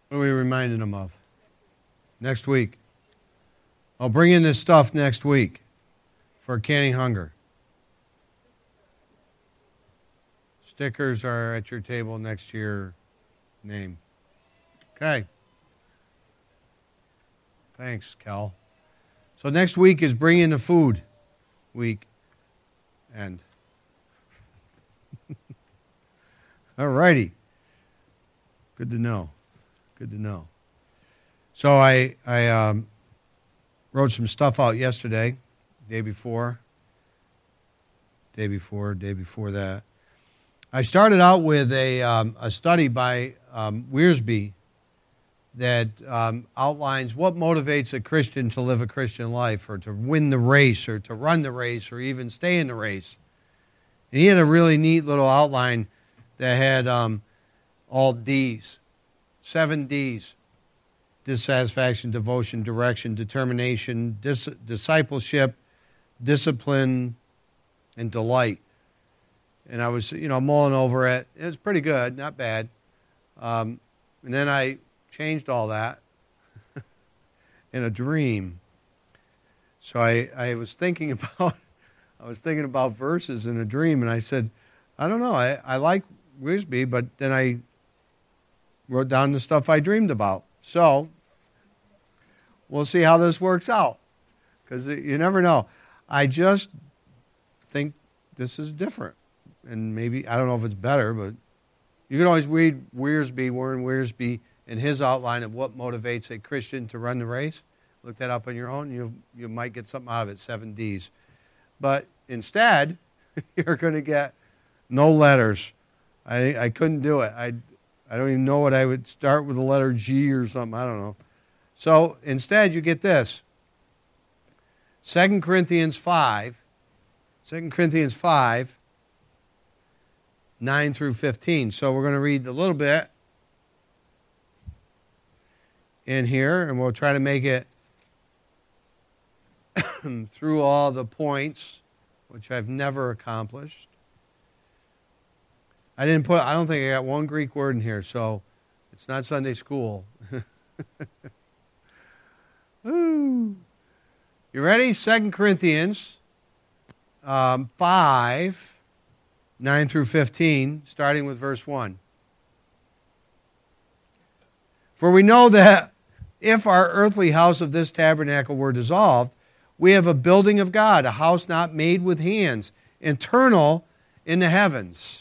What are we reminding them of? Next week. I'll bring in this stuff next week for Canning Hunger. Stickers are at your table next to your name. Okay. Thanks, Cal. So next week is Bring in the Food week. And all righty. Good to know. Good to know. So I wrote some stuff out yesterday, day before that. I started out with a study by Wiersbe that outlines what motivates a Christian to live a Christian life, or to win the race, or to run the race, or even stay in the race. And he had a really neat little outline that had all D's, 7 D's: dissatisfaction, devotion, direction, determination, discipleship, discipline, and delight. And I was, mulling over it. It was pretty good, not bad. And then I changed all that in a dream. So I was thinking about verses in a dream, and I said, I don't know, I like Wiersbe, but then I wrote down the stuff I dreamed about. So we'll see how this works out, because you never know. I just think this is different, and maybe, I don't know if it's better, but you can always read Warren Wiersbe, and his outline of what motivates a Christian to run the race. Look that up on your own. You might get something out of it, 7 Ds. But instead, you're going to get no letters. I couldn't do it. I don't even know what I would start with the letter G or something. I don't know. So instead, you get this. 2 Corinthians 5, 9 through 15. So we're going to read a little bit in here, and we'll try to make it through all the points, which I've never accomplished. I don't think I got one Greek word in here, so it's not Sunday school. Woo. You ready? 2 Corinthians 5, 9 through 15, starting with verse 1. For we know that if our earthly house of this tabernacle were dissolved, we have a building of God, a house not made with hands, eternal in the heavens.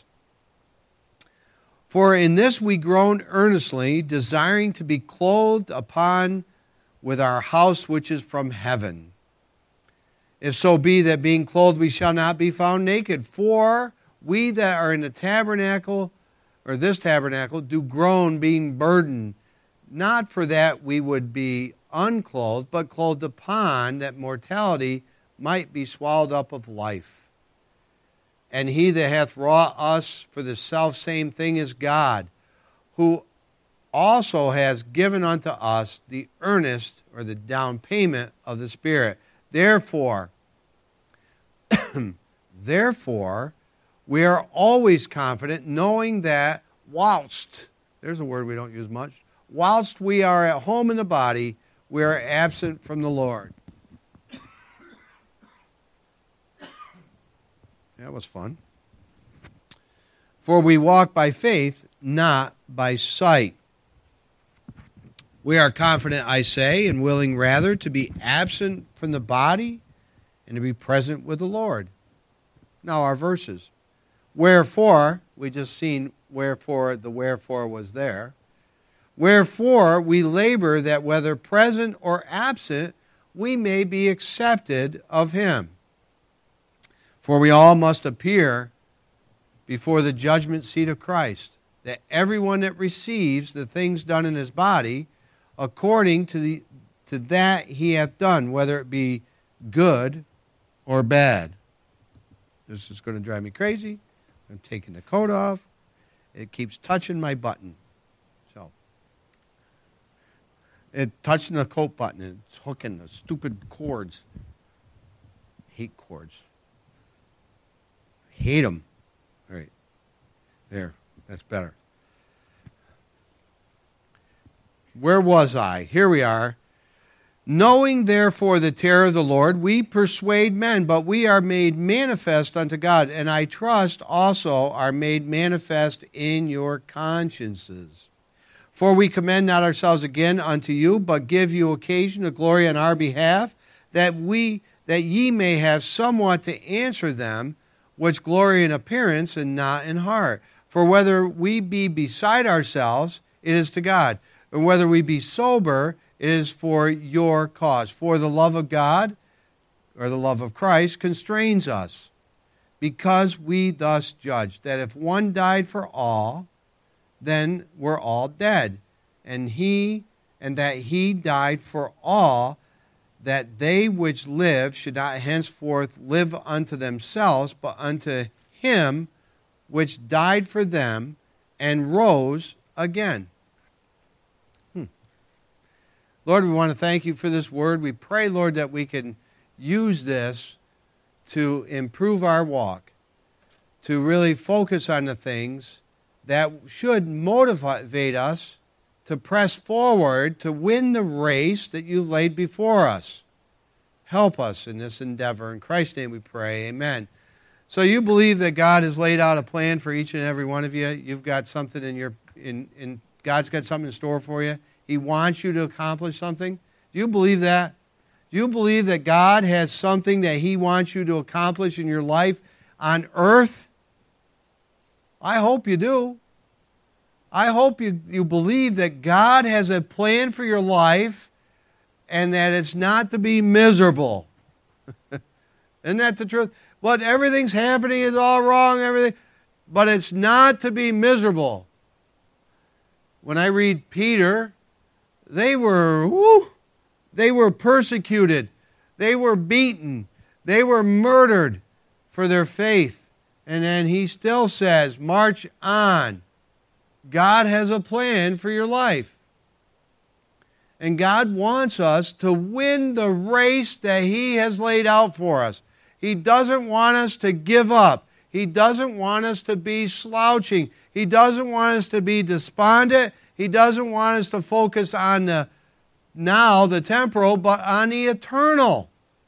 For in this we groan earnestly, desiring to be clothed upon with our house which is from heaven. If so be that being clothed we shall not be found naked. For we that are in the tabernacle, or this tabernacle, do groan, being burdened, not for that we would be unclothed, but clothed upon, that mortality might be swallowed up of life. And he that hath wrought us for the selfsame thing is God, who also has given unto us the earnest, or the down payment of the Spirit. Therefore, we are always confident, knowing that whilst, there's a word we don't use much, whilst we are at home in the body, we are absent from the Lord. That was fun. For we walk by faith, not by sight. We are confident, I say, and willing rather to be absent from the body and to be present with the Lord. Now our verses. Wherefore, we just seen wherefore, the wherefore was there. Wherefore we labor that whether present or absent, we may be accepted of him. For we all must appear before the judgment seat of Christ, that everyone that receives the things done in his body, according to that he hath done, whether it be good or bad. This is going to drive me crazy. I'm taking the coat off. It keeps touching my button. So, it touching the coat button, and it's hooking the stupid cords. Hate cords. Hate them. All right. There. That's better. Where was I? Here we are. Knowing therefore the terror of the Lord, we persuade men, but we are made manifest unto God, and I trust also are made manifest in your consciences. For we commend not ourselves again unto you, but give you occasion to glory on our behalf, that ye may have somewhat to answer them which glory in appearance and not in heart. For whether we be beside ourselves, it is to God, and whether we be sober, it is for your cause. For the love of God, or the love of Christ, constrains us, because we thus judge that if one died for all, then we're all dead. And that he died for all, that they which live should not henceforth live unto themselves, but unto him which died for them and rose again. Lord, we want to thank you for this word. We pray, Lord, that we can use this to improve our walk, to really focus on the things that should motivate us to press forward, to win the race that you've laid before us. Help us in this endeavor. In Christ's name we pray. Amen. So you believe that God has laid out a plan for each and every one of you. You've got something in God's got something in store for you. He wants you to accomplish something. Do you believe that? Do you believe that God has something that He wants you to accomplish in your life on earth? I hope you do. I hope you believe that God has a plan for your life and that it's not to be miserable. Isn't that the truth? But everything's happening is all wrong, everything. But it's not to be miserable. When I read Peter, they were persecuted. They were beaten. They were murdered for their faith. And then he still says, march on. God has a plan for your life. And God wants us to win the race that He has laid out for us. He doesn't want us to give up. He doesn't want us to be slouching. He doesn't want us to be despondent. He doesn't want us to focus on the temporal, but on the eternal.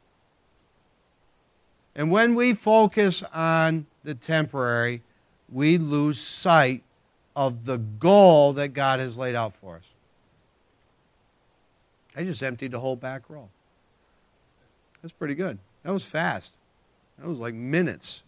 And when we focus on the temporary, we lose sight of the goal that God has laid out for us. I just emptied the whole back row. That's pretty good. That was fast. That was like minutes.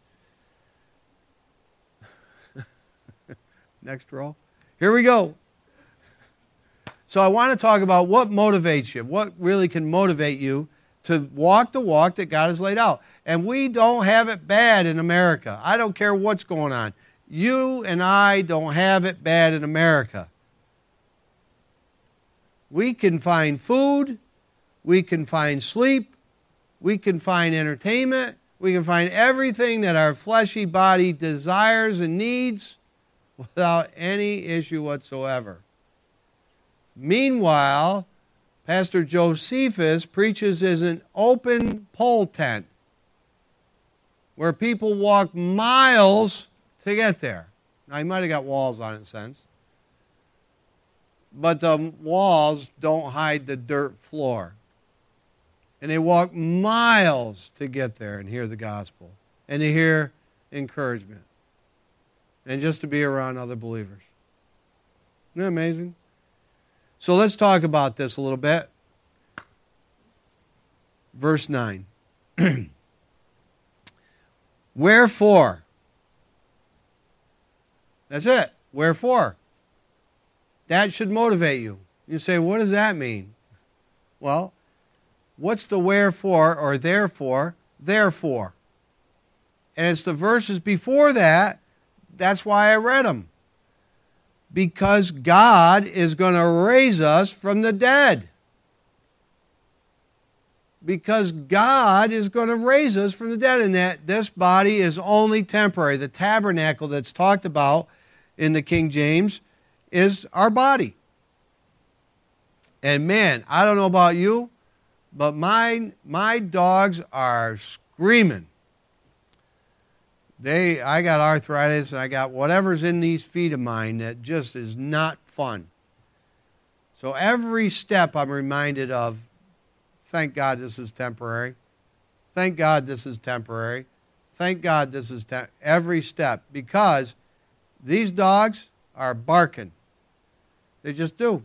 Next row. Here we go. So I want to talk about what motivates you, what really can motivate you to walk the walk that God has laid out. And we don't have it bad in America. I don't care what's going on. You and I don't have it bad in America. We can find food, we can find sleep, we can find entertainment, we can find everything that our fleshy body desires and needs without any issue whatsoever. Meanwhile, Pastor Josephus preaches as an open pole tent where people walk miles to get there. Now, he might have got walls on it in a sense, but the walls don't hide the dirt floor. And they walk miles to get there and hear the gospel and to hear encouragement and just to be around other believers. Isn't that amazing? So let's talk about this a little bit. Verse 9. Wherefore? That's it. Wherefore? That should motivate you. You say, what does that mean? Well, what's the wherefore or therefore? Therefore. And it's the verses before that. That's why I read them. Because God is going to raise us from the dead. Because God is going to raise us from the dead, and that this body is only temporary. The tabernacle that's talked about in the King James is our body. And man, I don't know about you, but my dogs are screaming. I got arthritis, and I got whatever's in these feet of mine that just is not fun. So every step I'm reminded of, thank God this is temporary. Thank God this is temporary. Thank God this is every step. Because these dogs are barking. They just do.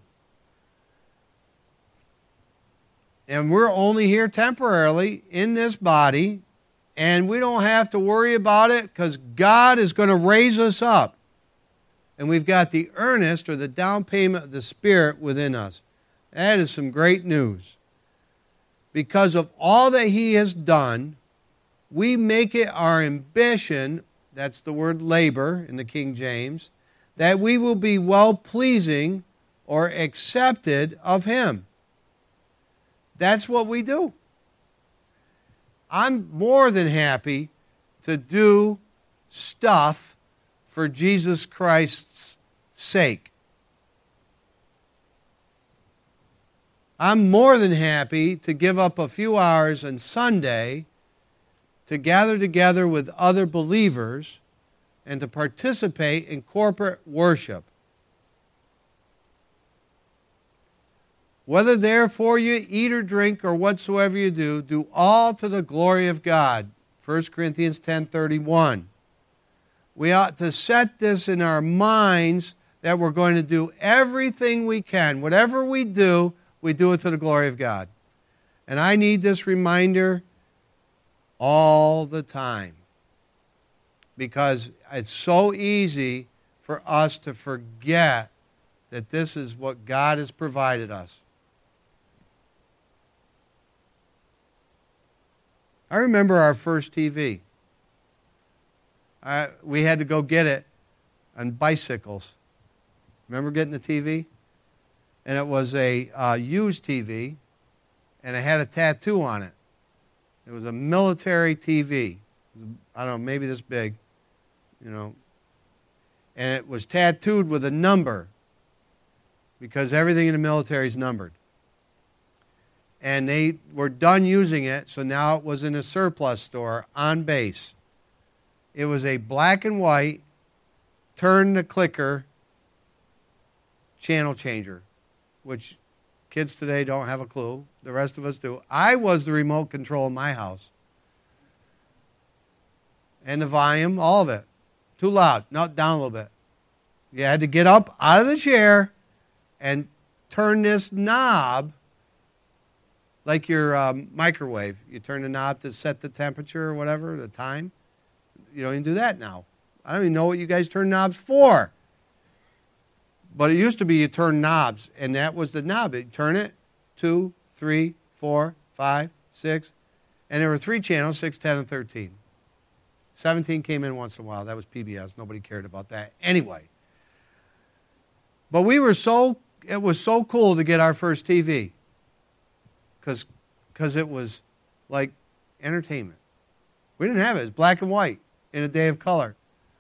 And we're only here temporarily in this body, and we don't have to worry about it because God is going to raise us up. And we've got the earnest or the down payment of the Spirit within us. That is some great news. Because of all that He has done, we make it our ambition, that's the word labor in the King James, that we will be well-pleasing or accepted of Him. That's what we do. I'm more than happy to do stuff for Jesus Christ's sake. I'm more than happy to give up a few hours on Sunday to gather together with other believers and to participate in corporate worship. Whether therefore you eat or drink or whatsoever you do all to the glory of God. 1 Corinthians 10:31. We ought to set this in our minds that we're going to do everything we can. Whatever we do it to the glory of God. And I need this reminder all the time. Because it's so easy for us to forget that this is what God has provided us. I remember our first TV. We had to go get it on bicycles. Remember getting the TV? And it was a used TV, and it had a tattoo on it. It was a military TV. It was, I don't know, maybe this big, and it was tattooed with a number because everything in the military is numbered. And they were done using it, so now it was in a surplus store on base. It was a black and white, turn the clicker, channel changer, which kids today don't have a clue. The rest of us do. I was the remote control in my house. And the volume, all of it. Too loud. No, down a little bit. You had to get up out of the chair and turn this knob like your microwave. You turn the knob to set the temperature or whatever, the time. You don't even do that now. I don't even know what you guys turn knobs for. But it used to be you turn knobs, and that was the knob. You turn it, 2, 3, 4, 5, 6. And there were 3 channels, 6, 10, and 13. 17 came in once in a while. That was PBS. Nobody cared about that. Anyway. But it was so cool to get our first TV. Because it was like entertainment. We didn't have it. It was black and white in a day of color.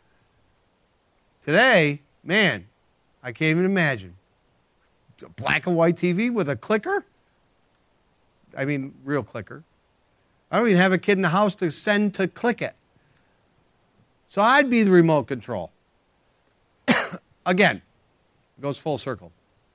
Today, man, I can't even imagine. A black and white TV with a clicker? I mean, real clicker. I don't even have a kid in the house to send to click it. So I'd be the remote control. Again, it goes full circle.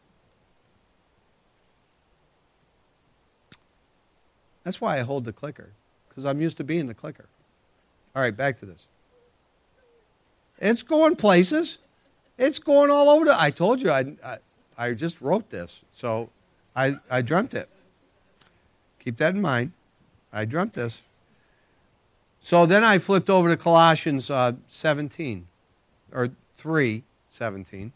That's why I hold the clicker, because I'm used to being the clicker. All right, back to this. It's going places. It's going all over. I told you, I just wrote this, so I dreamt it. Keep that in mind. I dreamt this. So then I flipped over to Colossians 17, or 3:17.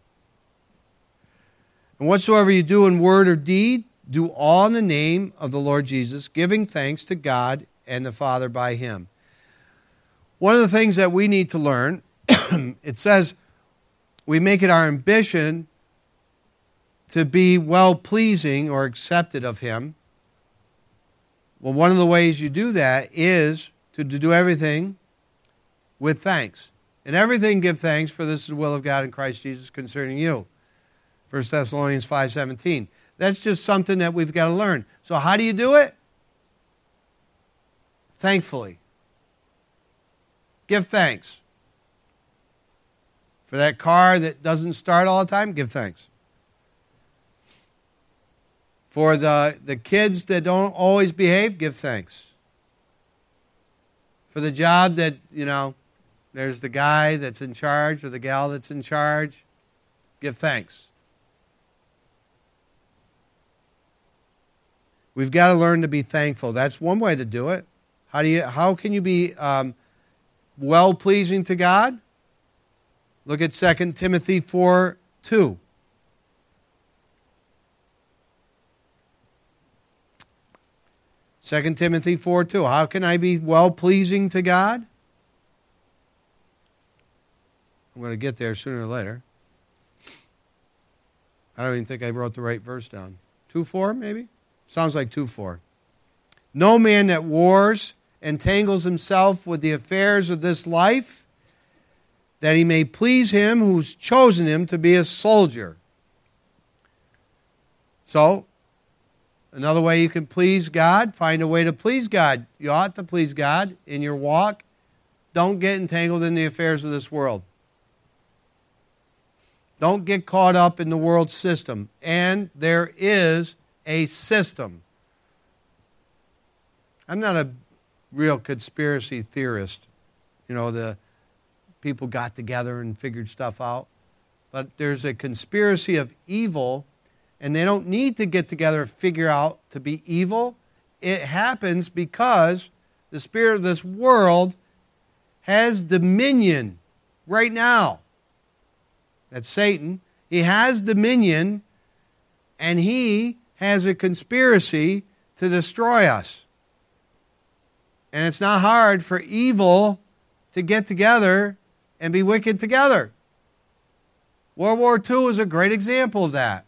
And whatsoever you do in word or deed, do all in the name of the Lord Jesus, giving thanks to God and the Father by Him. One of the things that we need to learn, it says we make it our ambition to be well-pleasing or accepted of Him. Well, one of the ways you do that is to do everything with thanks. And everything give thanks, for this is the will of God in Christ Jesus concerning you. 1 Thessalonians 5:17. That's just something that we've got to learn. So how do you do it? Thankfully. Give thanks. For that car that doesn't start all the time, give thanks. For the kids that don't always behave, give thanks. For the job that, there's the guy that's in charge or the gal that's in charge, give thanks. We've got to learn to be thankful. That's one way to do it. How can you be well-pleasing to God? Look at 2 Timothy 4:2. Second Timothy 4:2. How can I be well-pleasing to God? I'm going to get there sooner or later. I don't even think I wrote the right verse down. 2:4 maybe? Sounds like 2:4. No man that wars entangles himself with the affairs of this life, that he may please him who's chosen him to be a soldier. So, another way you can please God, find a way to please God. You ought to please God in your walk. Don't get entangled in the affairs of this world. Don't get caught up in the world system. And there is a system. I'm not a real conspiracy theorist. The people got together and figured stuff out. But there's a conspiracy of evil, and they don't need to get together and figure out to be evil. It happens because the spirit of this world has dominion right now. That's Satan. He has dominion, and he has a conspiracy to destroy us. And it's not hard for evil to get together and be wicked together. World War II is a great example of that.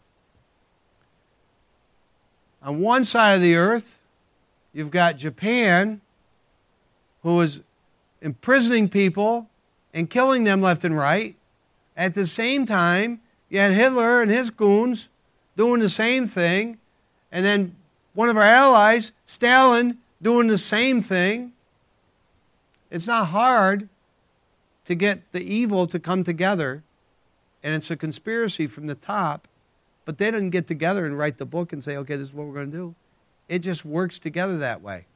On one side of the earth, you've got Japan, who is imprisoning people and killing them left and right. At the same time, you had Hitler and his goons doing the same thing. And then one of our allies, Stalin, doing the same thing. It's not hard to get the evil to come together. And it's a conspiracy from the top. But they didn't get together and write the book and say, okay, this is what we're going to do. It just works together that way.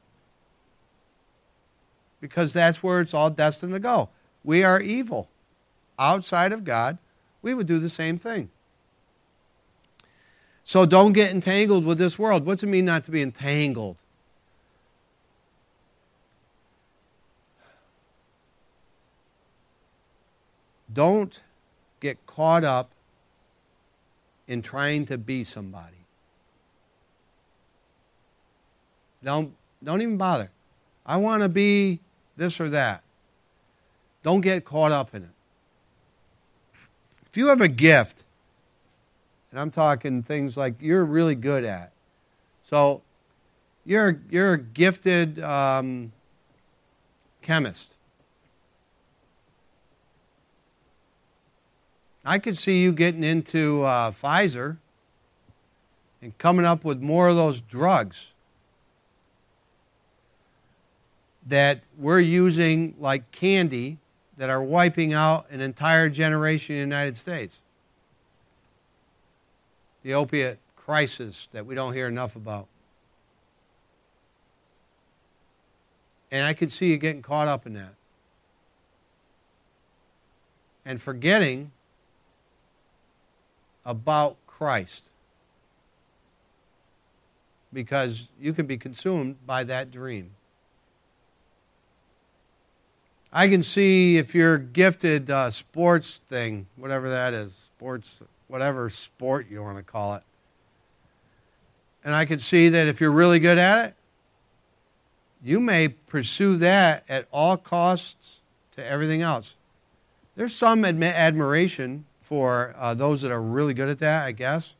Because that's where it's all destined to go. We are evil. Outside of God, we would do the same thing. So don't get entangled with this world. What's it mean not to be entangled? Don't get caught up in trying to be somebody. Don't even bother. I want to be this or that. Don't get caught up in it. If you have a gift, and I'm talking things like you're really good at, so you're a gifted chemist. I could see you getting into Pfizer and coming up with more of those drugs that we're using like candy that are wiping out an entire generation in the United States. The opiate crisis that we don't hear enough about. And I could see you getting caught up in that. And forgetting about Christ. Because you can be consumed by that dream. I can see if you're gifted sports thing, whatever that is, sports, whatever sport you want to call it. And I can see that if you're really good at it, you may pursue that at all costs to everything else. There's some admiration for those that are really good at that, I guess.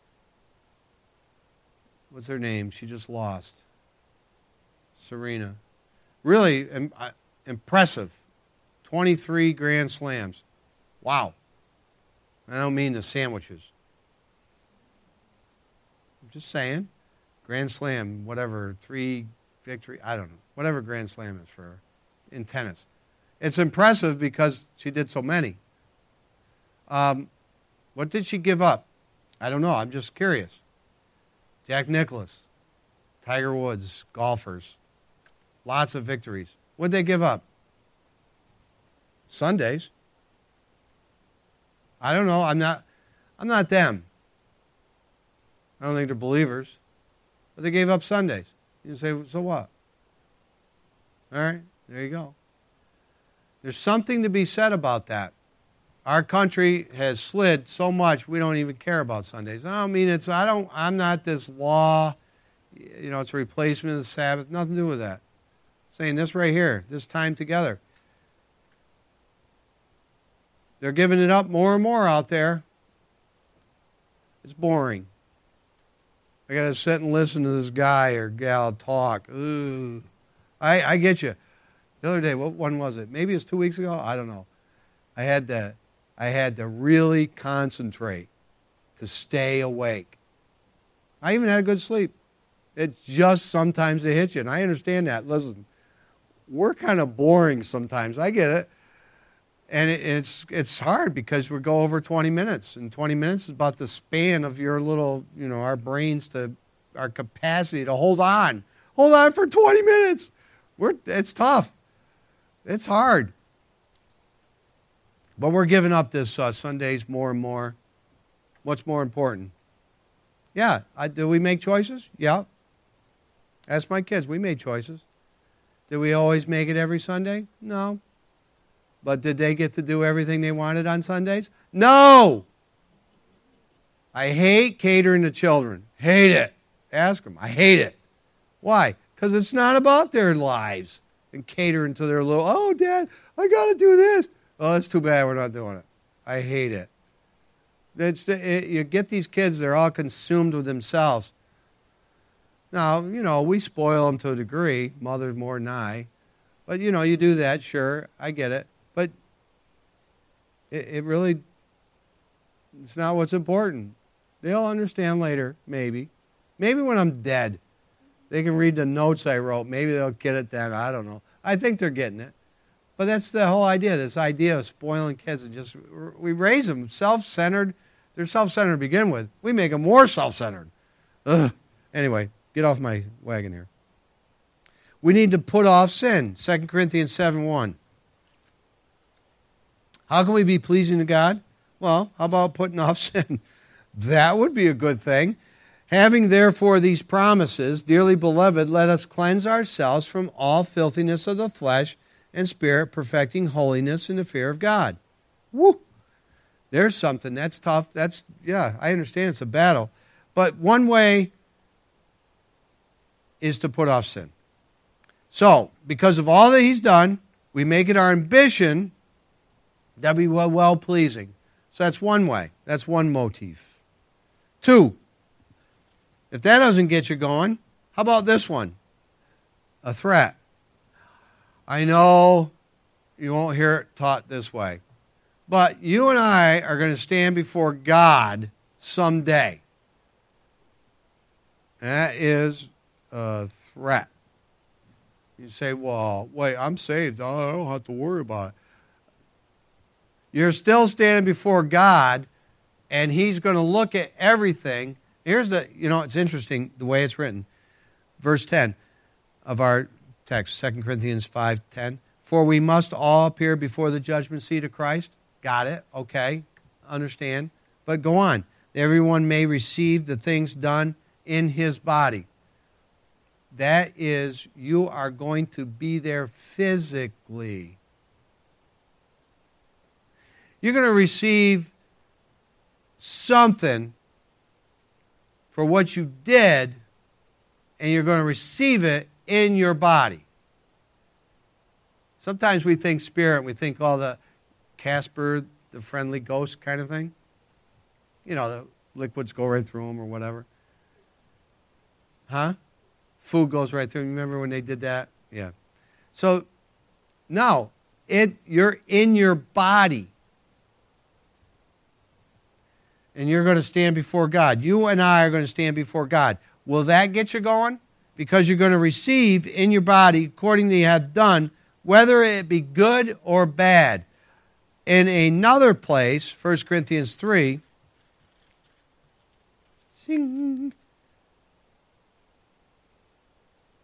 What's her name? She just lost. Serena. Really impressive. 23 Grand Slams. Wow. I don't mean the sandwiches. I'm just saying. Grand Slam, whatever, 3 victory, I don't know. Whatever Grand Slam is for her in tennis. It's impressive because she did so many. What did she give up? I don't know. I'm just curious. Jack Nicklaus, Tiger Woods, golfers. Lots of victories. What'd they give up? Sundays. I don't know. I'm not them. I don't think they're believers. But they gave up Sundays. You say, so what? All right, there you go. There's something to be said about that. Our country has slid so much we don't even care about Sundays. I don't mean I'm not this law, it's a replacement of the Sabbath. Nothing to do with that. I'm saying this right here, this time together. They're giving it up more and more out there. It's boring. I got to sit and listen to this guy or gal talk. Ugh. I get you. The other day, what one was it? Maybe it's 2 weeks ago. I don't know. I had to really concentrate to stay awake. I even had a good sleep. It's just sometimes it hits you, and I understand that. Listen, we're kind of boring sometimes. I get it. And it's hard because we go over 20 minutes, and 20 minutes is about the span of your little, our brains our capacity to hold on. Hold on for 20 minutes. It's tough. It's hard. But we're giving up this Sundays more and more. What's more important? Yeah. Do we make choices? Yeah. Ask my kids. We made choices. Did we always make it every Sunday? No. But did they get to do everything they wanted on Sundays? No. I hate catering to children. Hate it. Ask them. I hate it. Why? Because it's not about their lives and catering to their little, oh, Dad, I got to do this. Oh, it's too bad we're not doing it. I hate it. You get these kids, they're all consumed with themselves. Now, we spoil them to a degree, mothers more than I. But, you do that, sure, I get it. But it really, it's not what's important. They'll understand later, maybe. Maybe when I'm dead. They can read the notes I wrote. Maybe they'll get it then. I don't know. I think they're getting it. But that's the whole idea, this idea of spoiling kids. And we raise them self-centered. They're self-centered to begin with. We make them more self-centered. Ugh. Anyway, get off my wagon here. We need to put off sin. 2 Corinthians 7:1. How can we be pleasing to God? Well, how about putting off sin? That would be a good thing. Having therefore these promises, dearly beloved, let us cleanse ourselves from all filthiness of the flesh and spirit, perfecting holiness in the fear of God. Woo! There's something. That's tough. I understand it's a battle. But one way is to put off sin. So, because of all that he's done, we make it our ambition that we were well-pleasing. So that's one way. That's one motif. 2, if that doesn't get you going, how about this one? A threat. I know you won't hear it taught this way, but you and I are going to stand before God someday. That is a threat. You say, well, wait, I'm saved. I don't have to worry about it. You're still standing before God, and he's going to look at everything. Here's it's interesting the way it's written. Verse 10 of our text, 2 Corinthians 5:10. For we must all appear before the judgment seat of Christ. Got it. Okay. Understand. But go on. Everyone may receive the things done in his body. That is, you are going to be there physically. You're going to receive something for what you did, and you're going to receive it in your body. Sometimes we think spirit, we think all the Casper, the friendly ghost kind of thing. The liquids go right through them or whatever. Huh? Food goes right through them. Remember when they did that? Yeah. So, no, you're in your body. And you're going to stand before God. You and I are going to stand before God. Will that get you going? Because you're going to receive in your body according to you have done, whether it be good or bad. In another place, 1 Corinthians 3,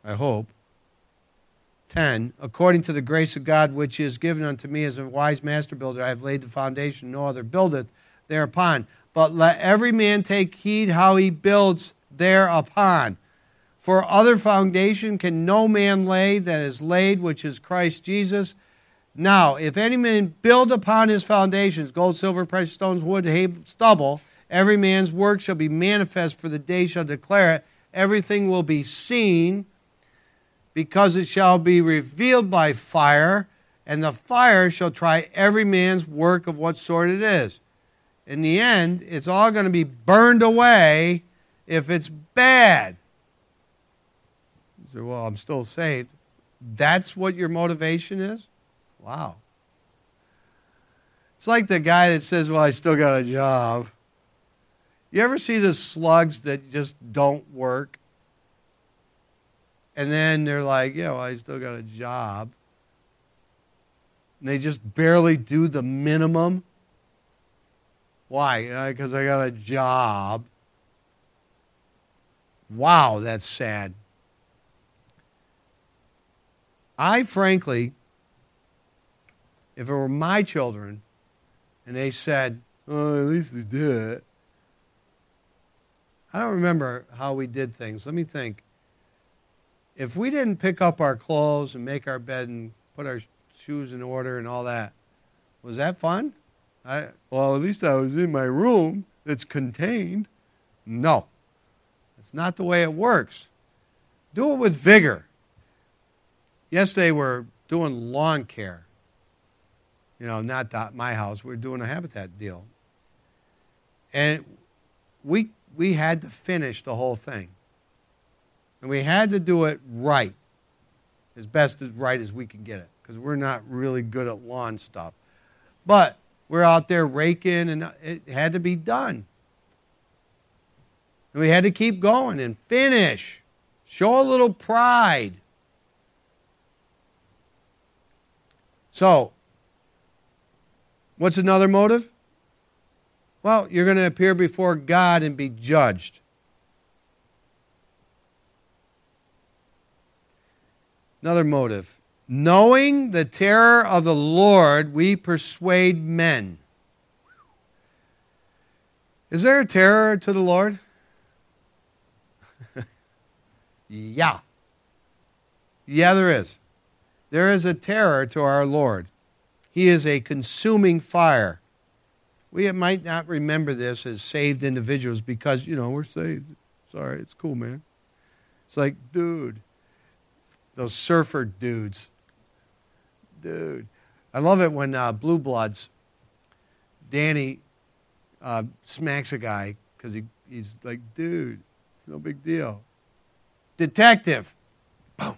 I hope. 10, according to the grace of God which is given unto me as a wise master builder, I have laid the foundation, no other buildeth thereupon. But let every man take heed how he builds thereupon. For other foundation can no man lay that is laid, which is Christ Jesus. Now, if any man build upon his foundations, gold, silver, precious stones, wood, hay, stubble, every man's work shall be manifest, for the day shall declare it. Everything will be seen, because it shall be revealed by fire, and the fire shall try every man's work of what sort it is. In the end, it's all going to be burned away if it's bad. You say, well, I'm still saved. That's what your motivation is? Wow. It's like the guy that says, well, I still got a job. You ever see the slugs that just don't work? And then they're like, yeah, well, I still got a job. And they just barely do the minimum. Why? Because I got a job. Wow, that's sad. I frankly, if it were my children, and they said, oh, at least they did it. I don't remember how we did things. Let me think. If we didn't pick up our clothes and make our bed and put our shoes in order and all that, was that fun? Well, at least I was in my room that's contained. No. That's not the way it works. Do it with vigor. Yesterday we're doing lawn care. You know, not my house. We're doing a Habitat deal. And we had to finish the whole thing. And we had to do it right, as best as right as we can get it, because we're not really good at lawn stuff. But we're out there raking, and it had to be done. And we had to keep going and finish. Show a little pride. So, what's another motive? Well, you're going to appear before God and be judged. Another motive. Knowing the terror of the Lord, we persuade men. Is there a terror to the Lord? Yeah. Yeah, there is. There is a terror to our Lord. He is a consuming fire. We might not remember this as saved individuals because, we're saved. Sorry, it's cool, man. It's like, dude, those surfer dudes. Dude. I love it when Blue Bloods, Danny smacks a guy because he's like, dude, it's no big deal. Detective. Boom.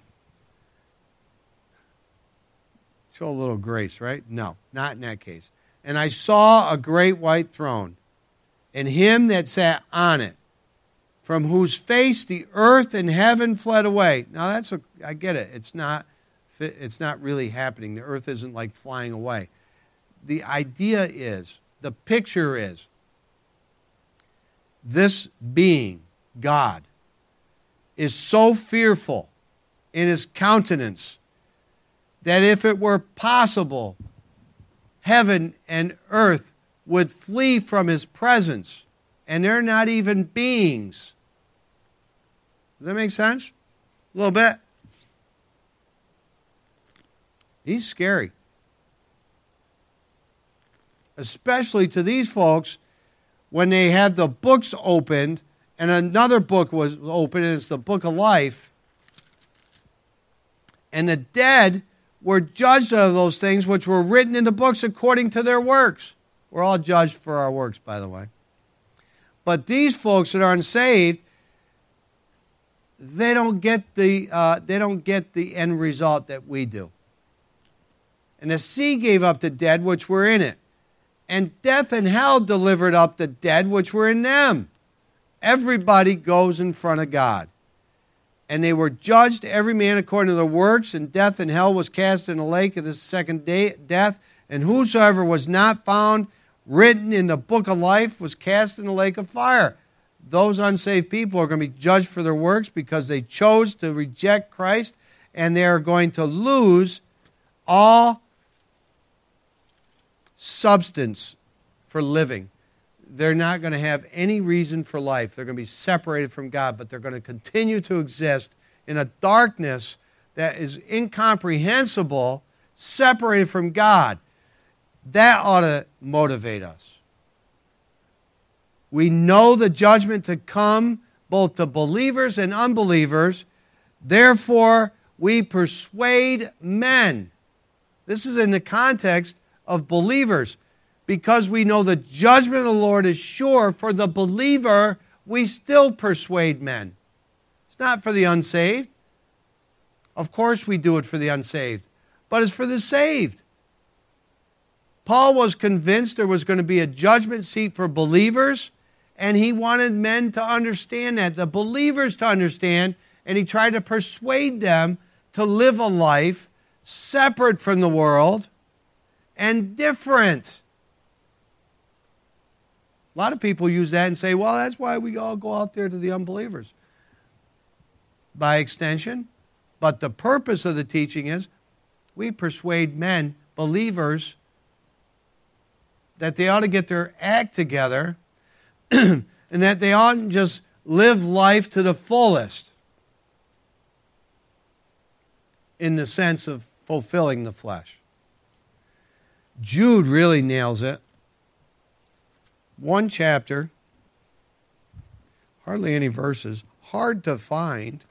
Show a little grace, right? No, not in that case. And I saw a great white throne, and him that sat on it, from whose face the earth and heaven fled away. Now I get it. It's not really happening. The earth isn't like flying away. The idea is, the picture is, this being, God, is so fearful in his countenance that if it were possible, heaven and earth would flee from his presence, and they're not even beings. Does that make sense? A little bit. He's scary. Especially to these folks when they have the books opened and another book was opened, and it's the book of life. And the dead were judged of those things which were written in the books according to their works. We're all judged for our works, by the way. But these folks that are unsaved, they don't get the end result that we do. And the sea gave up the dead which were in it, and death and hell delivered up the dead which were in them. Everybody goes in front of God. And they were judged, every man according to their works, and death and hell was cast in the lake of the second death. And whosoever was not found written in the book of life was cast in the lake of fire. those unsaved people are going to be judged for their works because they chose to reject Christ, and they are going to lose all substance for living. They're not going to have any reason for life. They're going to be separated from God, but they're going to continue to exist in a darkness that is incomprehensible, separated from God. That ought to motivate us. We know the judgment to come both to believers and unbelievers. Therefore, we persuade men. This is in the context of believers. Because we know the judgment of the Lord is sure for the believer, we still persuade men. It's not for the unsaved. Of course we do it for the unsaved, but it's for the saved. Paul was convinced there was going to be a judgment seat for believers, and he wanted men to understand that, the believers to understand, and he tried to persuade them to live a life separate from the world and different. A lot of people use that and say, well, that's why we all go out there to the unbelievers. By extension. But the purpose of the teaching is we persuade men, believers, that they ought to get their act together and that they oughtn't just live life to the fullest in the sense of fulfilling the flesh. Jude really nails it. One chapter, hardly any verses, hard to find.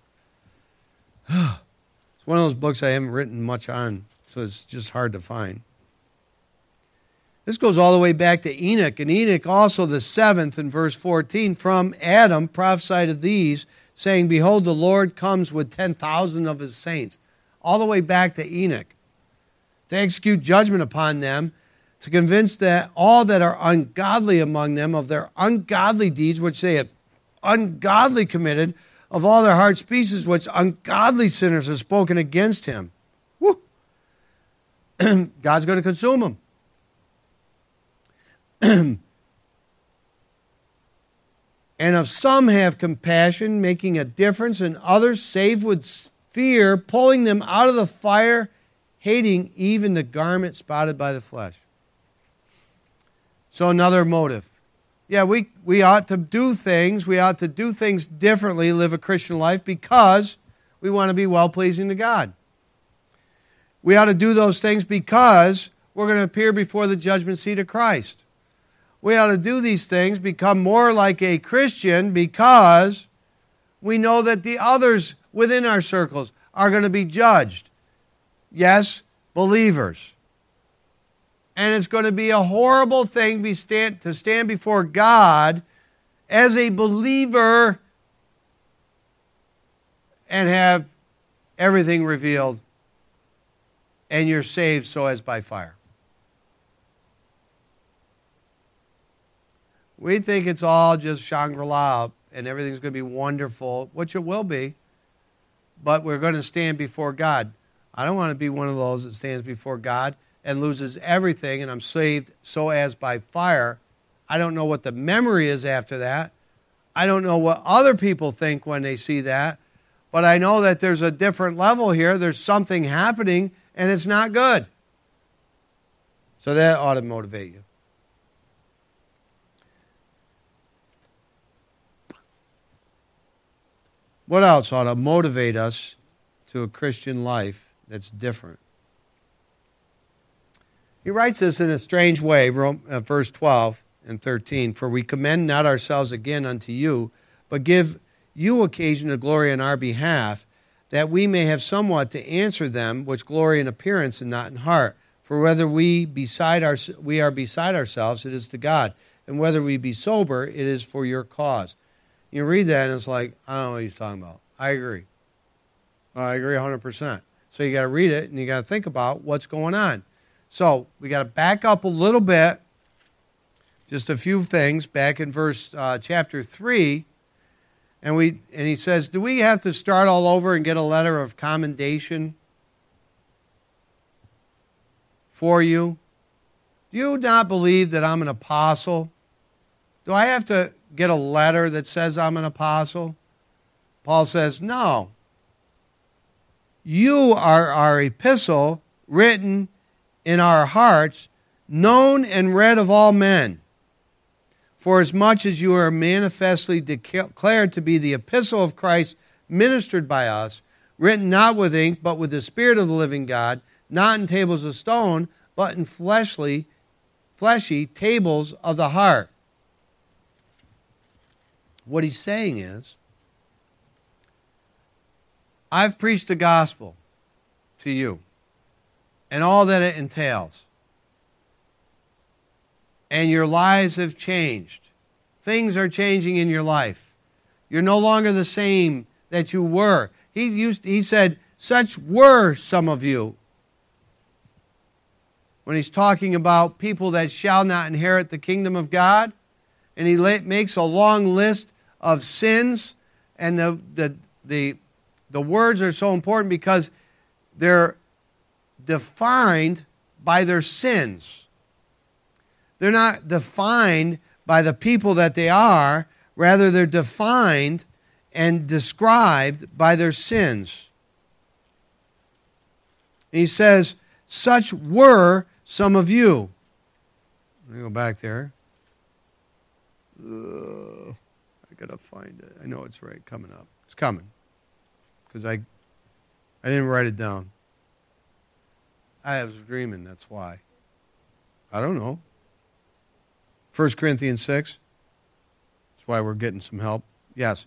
It's one of those books I haven't written much on, so it's just hard to find. This goes all the way back to Enoch, and Enoch also the seventh in verse 14, from Adam prophesied of these, saying, behold, the Lord comes with 10,000 of his saints. All the way back to Enoch, to execute judgment upon them, to convince that all that are ungodly among them of their ungodly deeds, which they have ungodly committed, of all their hard speeches, which ungodly sinners have spoken against him. Woo! God's going to consume them. And of some have compassion, making a difference, and others saved with fear, pulling them out of the fire, hating even the garment spotted by the flesh. So another motive. Yeah, we ought to do things. We ought to do things differently, live a Christian life, because we want to be well-pleasing to God. We ought to do those things because we're going to appear before the judgment seat of Christ. We ought to do these things, become more like a Christian, because we know that the others within our circles are going to be judged. Yes, believers. And it's going to be a horrible thing to stand before God as a believer and have everything revealed, and you're saved so as by fire. We think it's all just Shangri-La and everything's going to be wonderful, which it will be, but we're going to stand before God. I don't want to be one of those that stands before God and loses everything, and I'm saved so as by fire. I don't know what the memory is after that. I don't know what other people think when they see that, but I know that there's a different level here. There's something happening, and it's not good. So that ought to motivate you. What else ought to motivate us to a Christian life that's different? He writes this in a strange way, verse 12 and 13. For we commend not ourselves again unto you, but give you occasion to glory on our behalf, that we may have somewhat to answer them which glory in appearance and not in heart. For whether we are beside ourselves, it is to God, and whether we be sober, it is for your cause. You read that and it's like, I don't know what he's talking about. I agree. I agree 100%. So you got to read it and you got to think about what's going on. So we got to back up a little bit, just a few things, back in verse chapter 3, and he says, do we have to start all over and get a letter of commendation for you? Do you not believe that I'm an apostle? Do I have to get a letter that says I'm an apostle? Paul says, no. You are our epistle written in our hearts, known and read of all men. For as much as you are manifestly declared to be the epistle of Christ ministered by us, written not with ink, but with the Spirit of the living God, not in tables of stone, but in fleshy tables of the heart. What he's saying is, I've preached the gospel to you and all that it entails. And your lives have changed. Things are changing in your life. You're no longer the same that you were. He said, such were some of you. When he's talking about people that shall not inherit the kingdom of God, and he makes a long list of sins, and the words are so important because they're defined by their sins. They're not defined by the people that they are. Rather, they're defined and described by their sins. He says, such were some of you. Let me go back there. I got to find it. I know it's right coming up. It's coming. Because I didn't write it down. I was dreaming, that's why. I don't know. 1 Corinthians 6. That's why we're getting some help. Yes.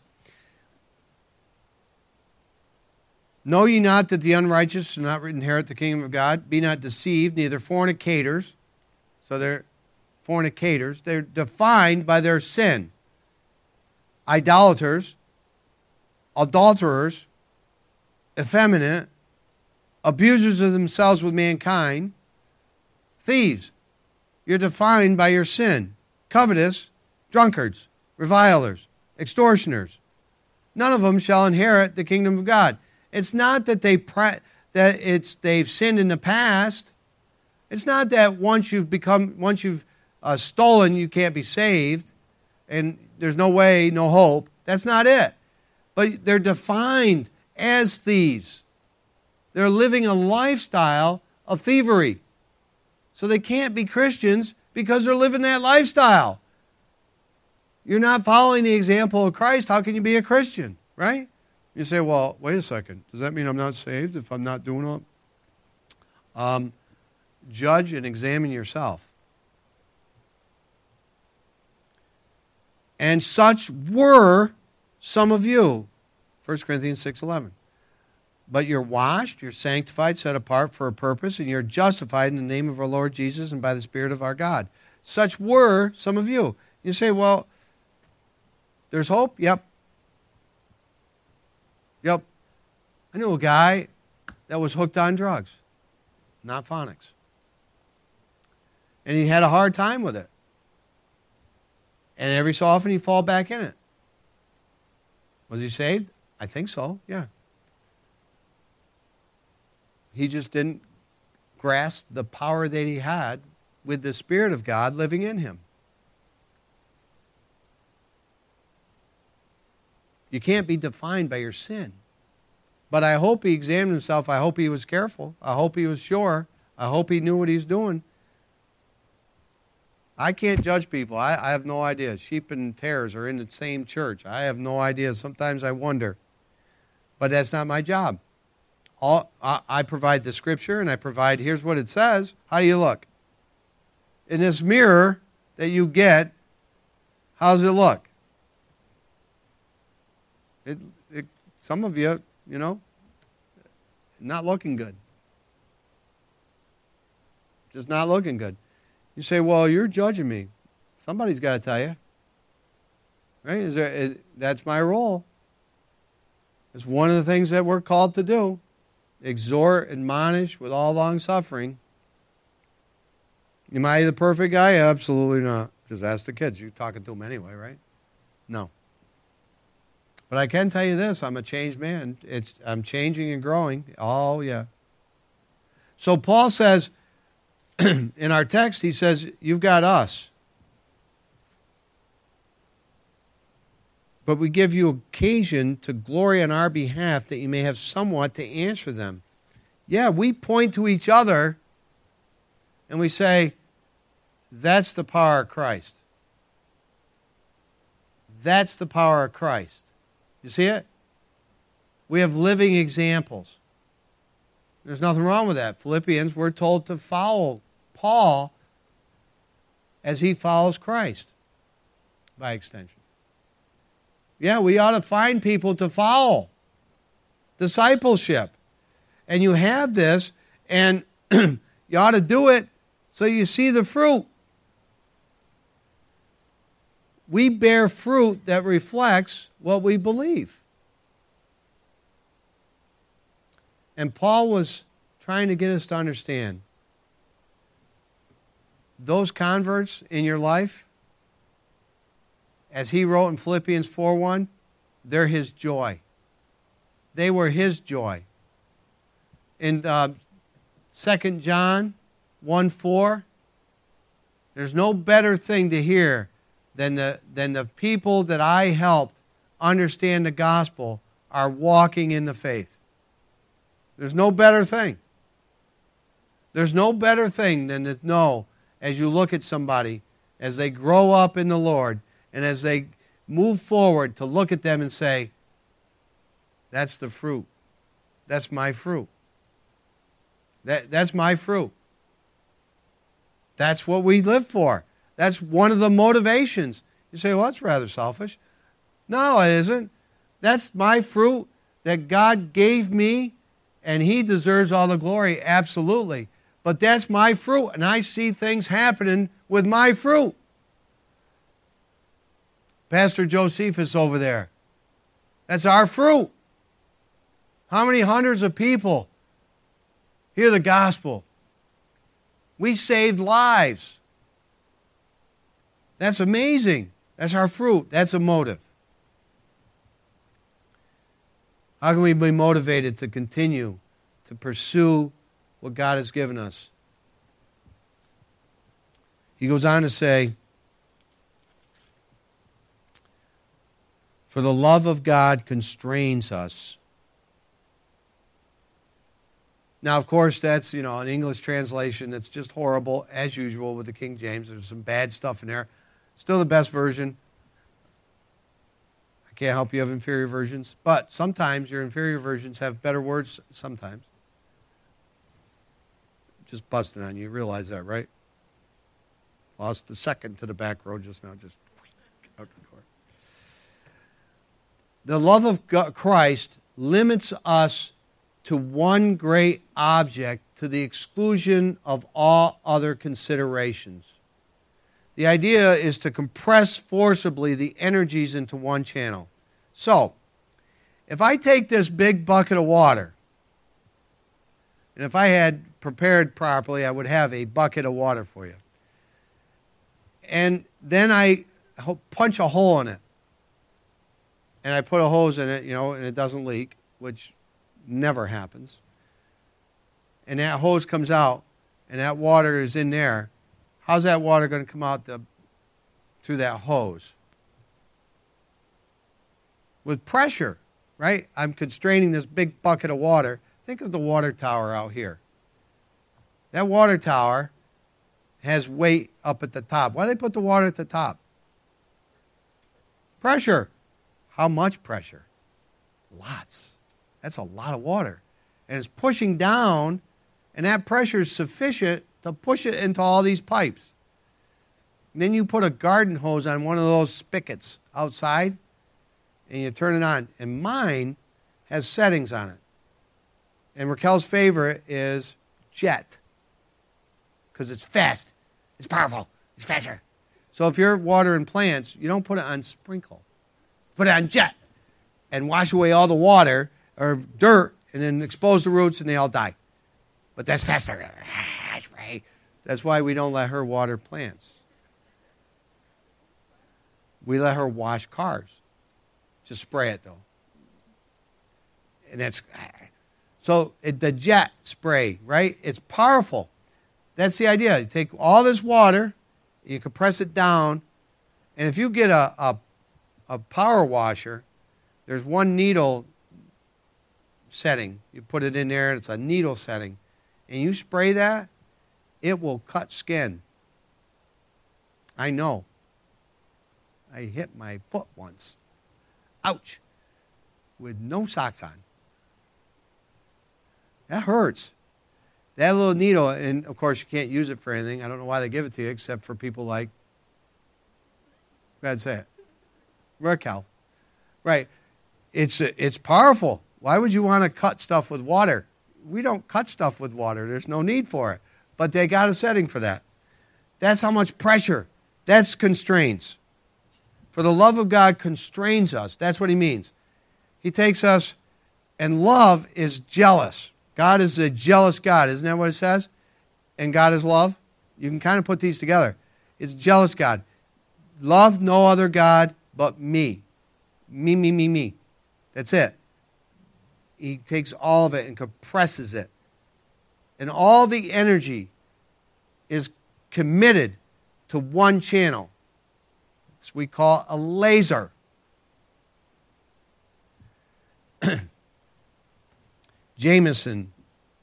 Know ye not that the unrighteous do not inherit the kingdom of God? Be not deceived, neither fornicators. So they're fornicators. They're defined by their sin. Idolaters, adulterers, effeminate, abusers of themselves with mankind, thieves. You're defined by your sin. Covetous, drunkards, revilers, extortioners. None of them shall inherit the kingdom of God. It's not that they've sinned in the past. It's not that once you've stolen, you can't be saved, and there's no way, no hope. That's not it. But they're defined as thieves. They're living a lifestyle of thievery. So they can't be Christians because they're living that lifestyle. You're not following the example of Christ. How can you be a Christian, right? You say, well, wait a second. Does that mean I'm not saved if I'm not doing all? Judge and examine yourself. And such were some of you. 1 Corinthians 6:11. But you're washed, you're sanctified, set apart for a purpose, and you're justified in the name of our Lord Jesus and by the Spirit of our God. Such were some of you. You say, well, there's hope? Yep. I knew a guy that was hooked on drugs, not phonics. And he had a hard time with it. And every so often he'd fall back in it. Was he saved? I think so, yeah. He just didn't grasp the power that he had with the Spirit of God living in him. You can't be defined by your sin. But I hope he examined himself. I hope he was careful. I hope he was sure. I hope he knew what he was doing. I can't judge people. I have no idea. Sheep and tares are in the same church. I have no idea. Sometimes I wonder. But that's not my job. I provide the scripture, and I provide, here's what it says. How do you look? In this mirror that you get, how does it look? Some of you, not looking good. Just not looking good. You say, well, you're judging me. Somebody's got to tell you. Right? That's my role. It's one of the things that we're called to do. Exhort, admonish with all long suffering. Am I the perfect guy? Absolutely not. Just ask the kids. You're talking to them anyway, right? No. But I can tell you this, I'm a changed man. I'm changing and growing. Oh, yeah. So Paul says, in our text, he says, you've got us. but we give you occasion to glory on our behalf that you may have somewhat to answer them. Yeah, we point to each other and we say, that's the power of Christ. That's the power of Christ. You see it? We have living examples. There's nothing wrong with that. Philippians, we're told to follow Paul as he follows Christ, by extension. Yeah, we ought to find people to follow. Discipleship. And you have this, and you ought to do it so you see the fruit. We bear fruit that reflects what we believe. And Paul was trying to get us to understand those converts in your life, as he wrote in Philippians 4:1, they're his joy. They were his joy. In 2 John 1:4, there's no better thing to hear than the people that I helped understand the gospel are walking in the faith. There's no better thing. There's no better thing than to know, as you look at somebody, as they grow up in the Lord, and as they move forward, to look at them and say, that's the fruit. That's my fruit. That's my fruit. That's what we live for. That's one of the motivations. You say, well, that's rather selfish. No, it isn't. That's my fruit that God gave me, and he deserves all the glory, absolutely. But that's my fruit, and I see things happening with my fruit. Pastor Josephus over there, that's our fruit. How many hundreds of people hear the gospel? We saved lives. That's amazing. That's our fruit. That's a motive. How can we be motivated to continue to pursue what God has given us? He goes on to say, for the love of God constrains us. Now, of course, that's, an English translation that's just horrible, as usual with the King James. There's some bad stuff in there. Still the best version. I can't help you have inferior versions, but sometimes your inferior versions have better words sometimes. Just busting on you. Realize that, right? Lost a second to the back row just now. Just out the door. The love of Christ limits us to one great object to the exclusion of all other considerations. The idea is to compress forcibly the energies into one channel. So, if I take this big bucket of water, and if I had prepared properly, I would have a bucket of water for you. And then I punch a hole in it. And I put a hose in it, and it doesn't leak, which never happens. And that hose comes out, and that water is in there. How's that water going to come out through that hose? With pressure, right? I'm constraining this big bucket of water. Think of the water tower out here. That water tower has weight up at the top. Why do they put the water at the top? Pressure. How much pressure? Lots. That's a lot of water. And it's pushing down, and that pressure is sufficient to push it into all these pipes. And then you put a garden hose on one of those spigots outside, and you turn it on. And mine has settings on it. And Raquel's favorite is jet, because it's fast, it's powerful, it's faster. So if you're watering plants, you don't put it on sprinkle. Put it on jet and wash away all the water or dirt and then expose the roots and they all die. But that's faster. That's why we don't let her water plants. We let her wash cars. Just spray it, though. And that's... So the jet spray, right? It's powerful. That's the idea. You take all this water, you compress it down, and if you get a a power washer, there's one needle setting. You put it in there, and it's a needle setting. And you spray that, it will cut skin. I know. I hit my foot once. Ouch. With no socks on. That hurts. That little needle, and of course you can't use it for anything. I don't know why they give it to you, except for people like, go ahead, say it. Raquel. Right. It's powerful. Why would you want to cut stuff with water? We don't cut stuff with water. There's no need for it. But they got a setting for that. That's how much pressure. That's constraints. For the love of God constrains us. That's what he means. He takes us, and love is jealous. God is a jealous God. Isn't that what it says? And God is love. You can kind of put these together. It's jealous God. Love no other God but me. Me, me, me, me. That's it. He takes all of it and compresses it. And all the energy is committed to one channel. It's what we call a laser. Jameson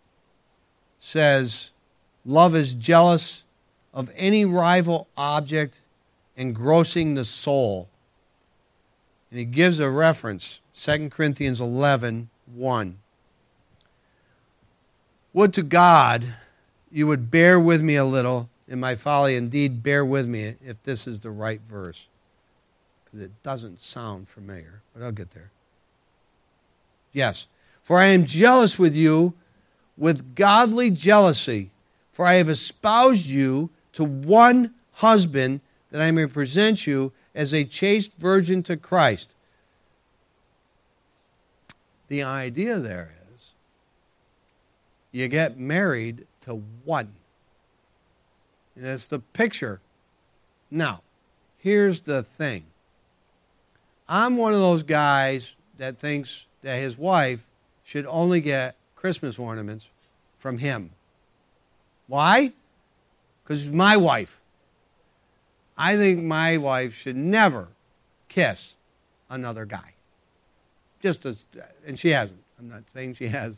says, love is jealous of any rival object engrossing the soul. And he gives a reference, 2 Corinthians 11:1. Would to God you would bear with me a little in my folly. Indeed, bear with me if this is the right verse, because it doesn't sound familiar, but I'll get there. Yes. For I am jealous with you with godly jealousy, for I have espoused you to one husband, that I may present you as a chaste virgin to Christ. The idea there is you get married to one. And that's the picture. Now, here's the thing. I'm one of those guys that thinks that his wife should only get Christmas ornaments from him. Why? Because she's my wife. I think my wife should never kiss another guy. And she hasn't. I'm not saying she has.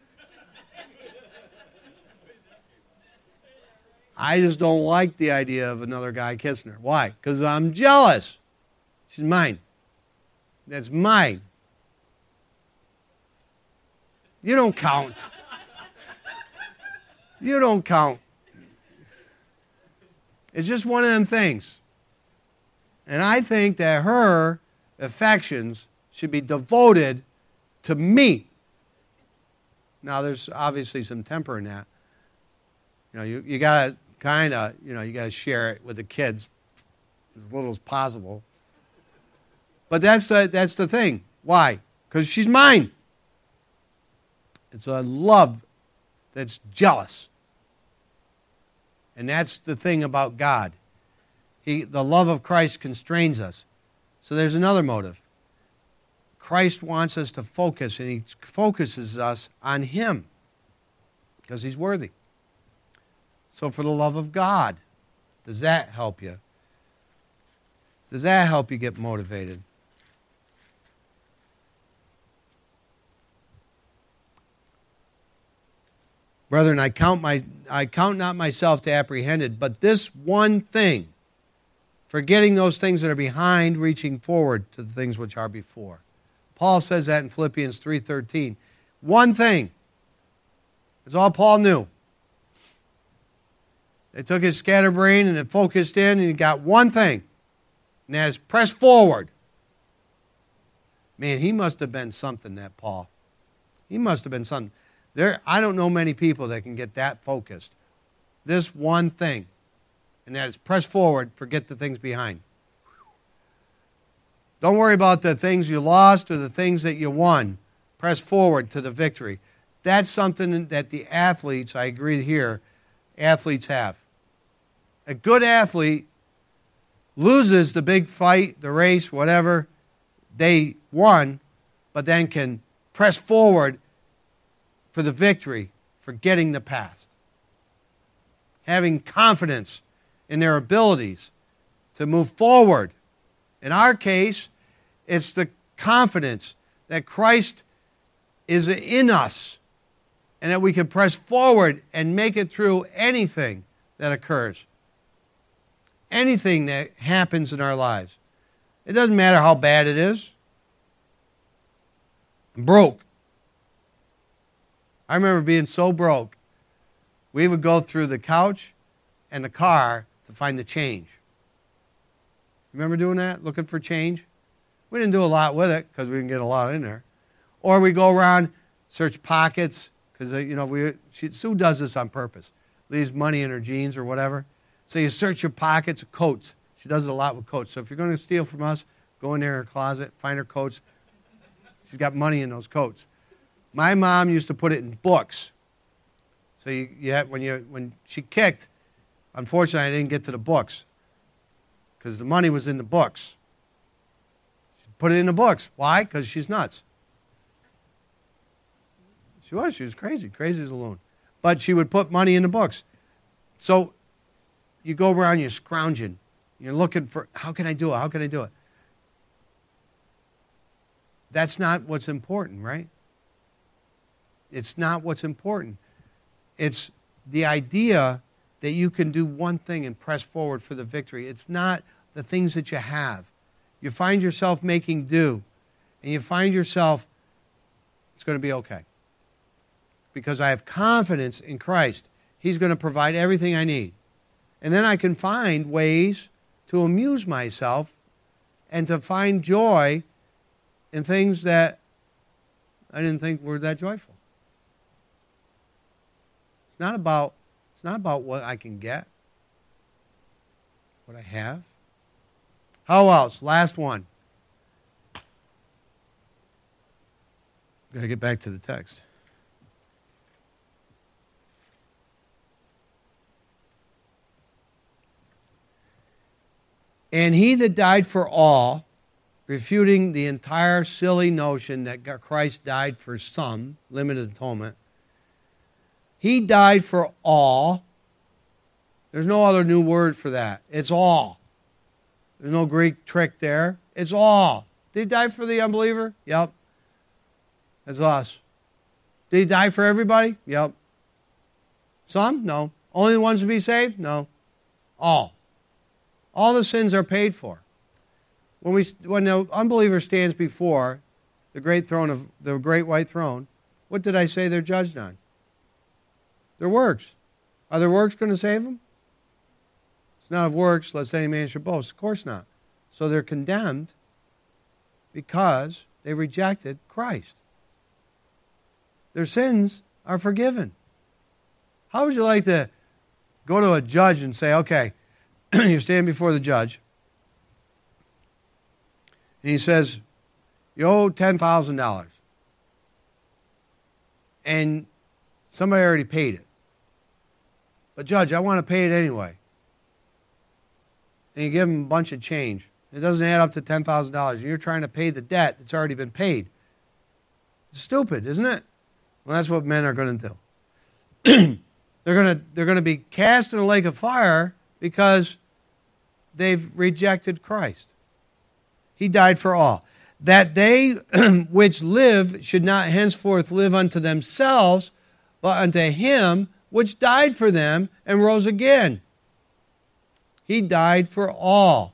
I just don't like the idea of another guy kissing her. Why? Because I'm jealous. She's mine. That's mine. You don't count. You don't count. It's just one of them things. And I think that her affections should be devoted to me. Now, there's obviously some temper in that. You got to kind of, you got to share it with the kids as little as possible. But that's the thing. Why? Because she's mine. It's a love that's jealous. And that's the thing about God. The love of Christ constrains us. So there's another motive. Christ wants us to focus, and he focuses us on him because he's worthy. So for the love of God, does that help you? Does that help you get motivated? Brethren, I count not myself to apprehend it, but this one thing, forgetting those things that are behind, reaching forward to the things which are before. Paul says that in Philippians 3:13. One thing. That's all Paul knew. They took his scatterbrain and it focused in, and he got one thing, and that is press forward. Man, he must have been something, that Paul. He must have been something. I don't know many people that can get that focused. This one thing, and that is press forward, forget the things behind. Don't worry about the things you lost or the things that you won. Press forward to the victory. That's something that the athletes, I agree here, athletes have. A good athlete loses the big fight, the race, whatever they won, but then can press forward for the victory, forgetting the past. Having confidence in their abilities to move forward. In our case, It's the confidence that Christ is in us and that we can press forward and make it through anything that occurs, anything that happens in our lives. It doesn't matter how bad it is. I'm broke. I remember being so broke, we would go through the couch and the car to find the change. Remember doing that? Looking for change? We didn't do a lot with it because we didn't get a lot in there. Or we go around, search pockets, because Sue does this on purpose. Leaves money in her jeans or whatever. So you search your pockets of coats. She does it a lot with coats. So if you're going to steal from us, go in there in her closet, find her coats. She's got money in those coats. My mom used to put it in books. So when she kicked, unfortunately I didn't get to the books because the money was in the books. She put it in the books. Why? Because she's nuts. She was crazy as a loon. But she would put money in the books. So you go around, you're scrounging. You're looking for, how can I do it? How can I do it? That's not what's important, right? It's not what's important. It's the idea that you can do one thing and press forward for the victory. It's not the things that you have. You find yourself making do, and you find yourself, it's going to be okay. Because I have confidence in Christ. He's going to provide everything I need. And then I can find ways to amuse myself and to find joy in things that I didn't think were that joyful. It's not about what I can get, what I have. How else? Last one. Got to get back to the text. And he that died for all, refuting the entire silly notion that Christ died for some, limited atonement. He died for all. There's no other new word for that. It's all. There's no Greek trick there. It's all. Did he die for the unbeliever? Yep. That's us. Did he die for everybody? Yep. Some? No. Only the ones to be saved? No. All. All the sins are paid for. When the unbeliever stands before the great throne of the great white throne, what did I say they're judged on? Their works. Are their works going to save them? It's not of works, lest any man should boast. Of course not. So they're condemned because they rejected Christ. Their sins are forgiven. How would you like to go to a judge and say, okay, you stand before the judge, and he says, you owe $10,000. And somebody already paid it. But judge, I want to pay it anyway. And you give him a bunch of change. It doesn't add up to $10,000. And you're trying to pay the debt that's already been paid. It's stupid, isn't it? Well, that's what men are going to do. They're going to be cast in a lake of fire because they've rejected Christ. He died for all. That they which live should not henceforth live unto themselves, but unto him which died for them and rose again. He died for all.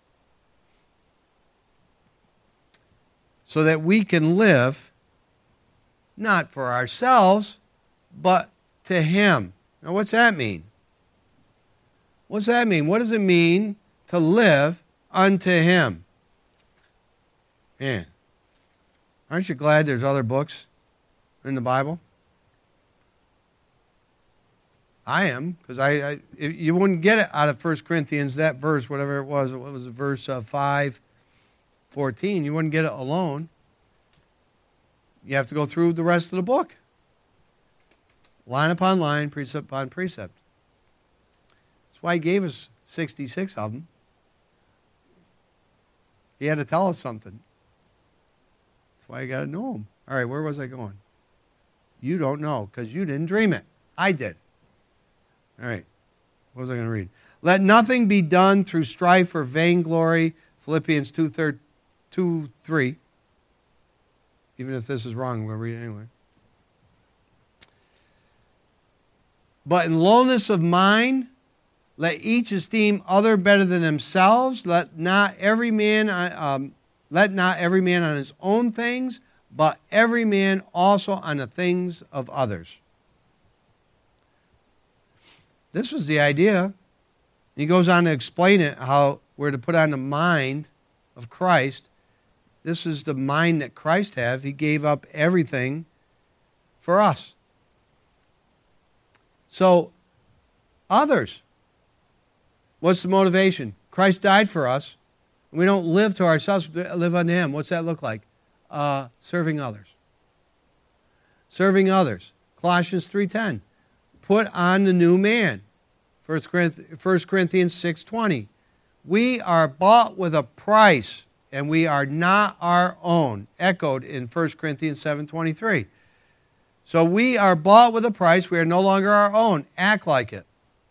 So that we can live not for ourselves, but to him. Now what's that mean? What's that mean? What does it mean to live unto him? Man, aren't you glad there's other books in the Bible? I am, because you wouldn't get it out of 1 Corinthians, that verse, whatever it was verse 5:14. You wouldn't get it alone. You have to go through the rest of the book. Line upon line, precept upon precept. That's why he gave us 66 of them. He had to tell us something. That's why you got to know them. All right, where was I going? You don't know because you didn't dream it. I did. All right, what was I going to read? Let nothing be done through strife or vainglory, Philippians 2:13. 2, 3. Even if this is wrong, we'll read it anyway. But in lowness of mind, let each esteem other better than themselves. Let not every man on his own things, but every man also on the things of others. This was the idea. He goes on to explain it, how we're to put on the mind of Christ. This is the mind that Christ had. He gave up everything for us. So, others. What's the motivation? Christ died for us. We don't live to ourselves, we live unto Him. What's that look like? Serving others. Serving others. Colossians 3:10. Put on the new man. 1 Corinthians 6:20. We are bought with a price, and we are not our own. Echoed in 1 Corinthians 7:23. So we are bought with a price. We are no longer our own. Act like it.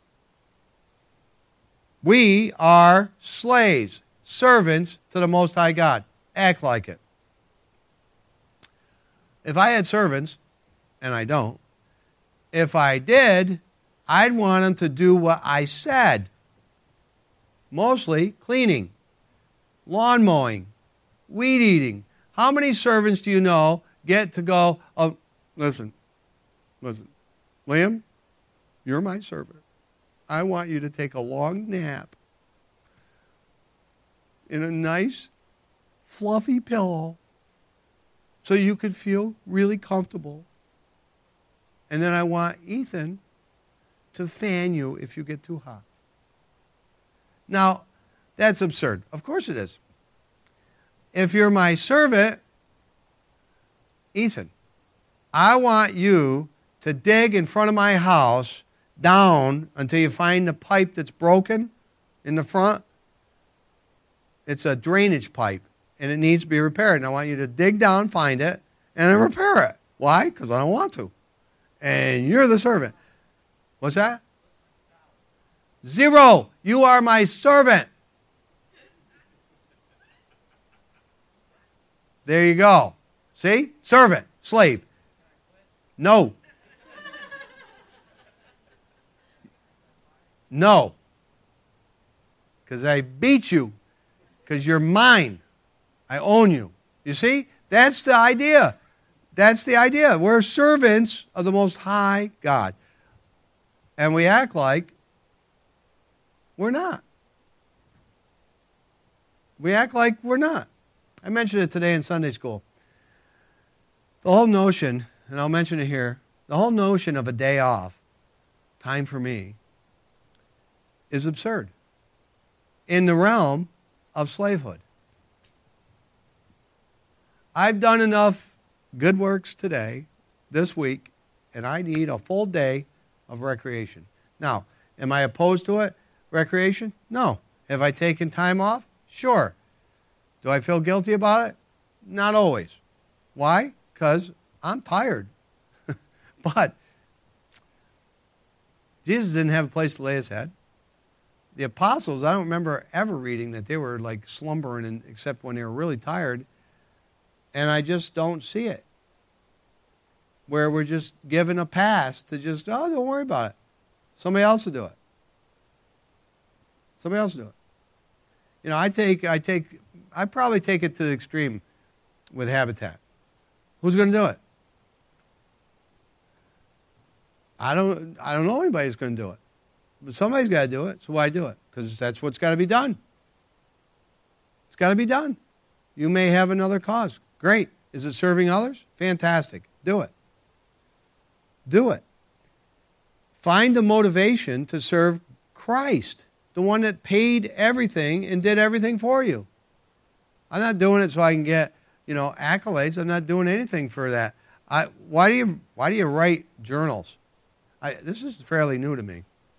We are slaves, servants to the Most High God. Act like it. If I had servants, and I don't, if I did, I'd want them to do what I said. Mostly cleaning, lawn mowing, weed eating. How many servants do you know get to go, oh, listen, Liam, you're my servant. I want you to take a long nap in a nice, fluffy pillow so you could feel really comfortable. And then I want Ethan to fan you if you get too hot. Now, that's absurd. Of course it is. If you're my servant, Ethan, I want you to dig in front of my house down until you find the pipe that's broken in the front. It's a drainage pipe, and it needs to be repaired. And I want you to dig down, find it, and then repair it. Why? Because I don't want to. And you're the servant. What's that? 0. You are my servant. There you go. See? Servant, slave. No. No. Because I beat you. Because you're mine. I own you. You see? That's the idea. That's the idea. We're servants of the Most High God. And we act like we're not. We act like we're not. I mentioned it today in Sunday school. The whole notion, and I'll mention it here, the whole notion of a day off, time for me, is absurd in the realm of slavehood. I've done enough good works today, this week, and I need a full day of recreation. Now, am I opposed to it? Recreation? No. Have I taken time off? Sure. Do I feel guilty about it? Not always. Why? Because I'm tired. But Jesus didn't have a place to lay his head. The apostles, I don't remember ever reading that they were like slumbering except when they were really tired. And I just don't see it. Where we're just given a pass to just, oh, don't worry about it. Somebody else will do it. Somebody else will do it. You know, I probably take it to the extreme with Habitat. Who's going to do it? I don't know anybody who's going to do it. But somebody's got to do it, so why do it? Because that's what's got to be done. It's got to be done. You may have another cause. Great. Is it serving others? Fantastic. Do it. Do it. Find the motivation to serve Christ, the one that paid everything and did everything for you. I'm not doing it so I can get, accolades. I'm not doing anything for that. Why do you write journals? This is fairly new to me.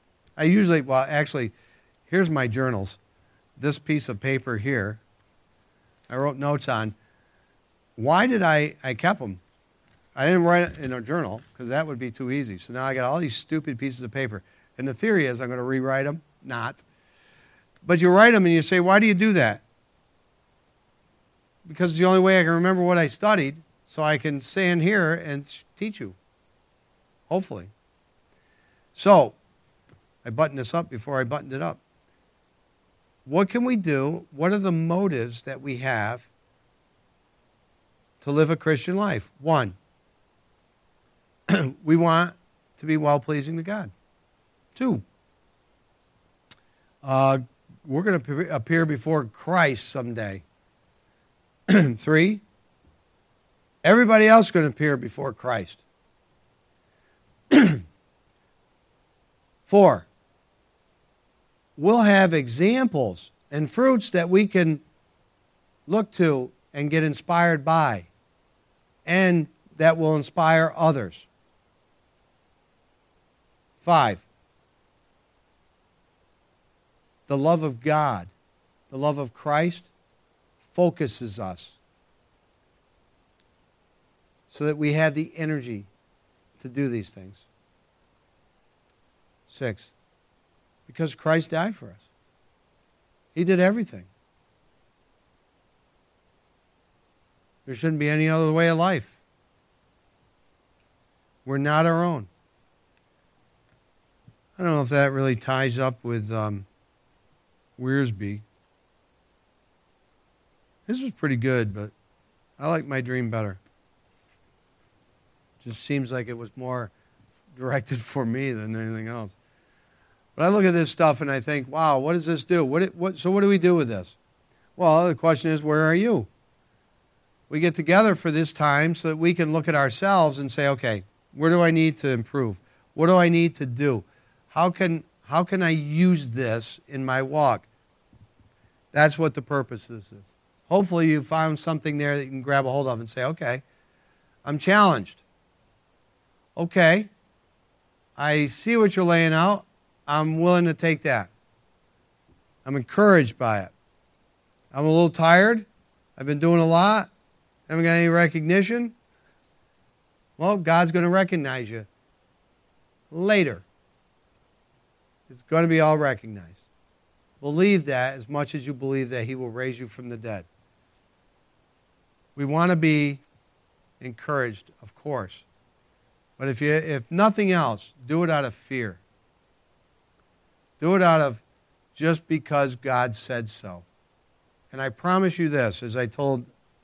Here's my journals. This piece of paper here, I wrote notes on. Why did I kept them? I didn't write it in a journal because that would be too easy. So now I got all these stupid pieces of paper. And the theory is I'm going to rewrite them. Not. But you write them and you say, why do you do that? because it's the only way I can remember what I studied, so I can stand here and teach you, hopefully. So, I buttoned this up before I buttoned it up. What can we do? What are the motives that we have to live a Christian life? One, we want to be well-pleasing to God. Two, we're going to appear before Christ someday. 3, everybody else is going to appear before Christ. 4, we'll have examples and fruits that we can look to and get inspired by, and that will inspire others. 5, the love of God, the love of Christ, focuses us so that we have the energy to do these things. 6, because Christ died for us. He did everything. There shouldn't be any other way of life. We're not our own. I don't know if that really ties up with Wiersbe. This was pretty good, but I like my dream better. Just seems like it was more directed for me than anything else. But I look at this stuff and I think, wow, what does this do? So what do we do with this? Well, the question is, where are you? We get together for this time so that we can look at ourselves and say, okay, where do I need to improve? What do I need to do? How can I use this in my walk? That's what the purpose of this is. Hopefully you found something there that you can grab a hold of and say, okay, I'm challenged. Okay, I see what you're laying out. I'm willing to take that. I'm encouraged by it. I'm a little tired. I've been doing a lot. Haven't got any recognition. Well, God's going to recognize you later. It's going to be all recognized. Believe that as much as you believe that He will raise you from the dead. We want to be encouraged, of course. But if nothing else, do it out of fear. Do it out of just because God said so. And I promise you this, as I told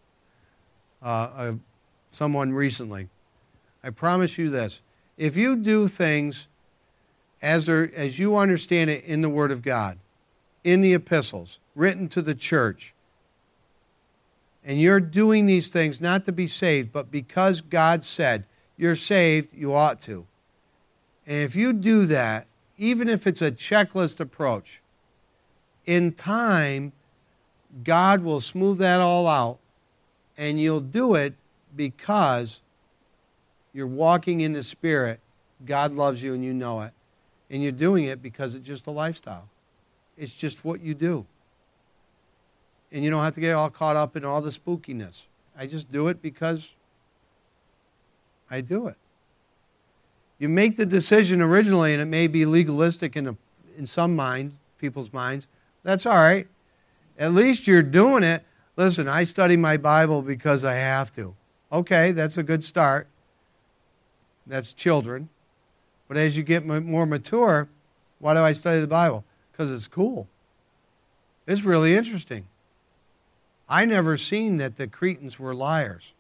someone recently, I promise you this. If you do things as you understand it in the Word of God, in the epistles, written to the church, and you're doing these things not to be saved, but because God said you're saved, you ought to. And if you do that, even if it's a checklist approach, in time, God will smooth that all out, and you'll do it because you're walking in the Spirit. God loves you and you know it. And you're doing it because it's just a lifestyle. It's just what you do. And you don't have to get all caught up in all the spookiness. I just do it because I do it. You make the decision originally, and it may be legalistic in some minds, people's minds. That's all right. At least you're doing it. Listen, I study my Bible because I have to. Okay, that's a good start. That's children. But as you get more mature, why do I study the Bible? Because it's cool. It's really interesting. I never seen that the Cretans were liars.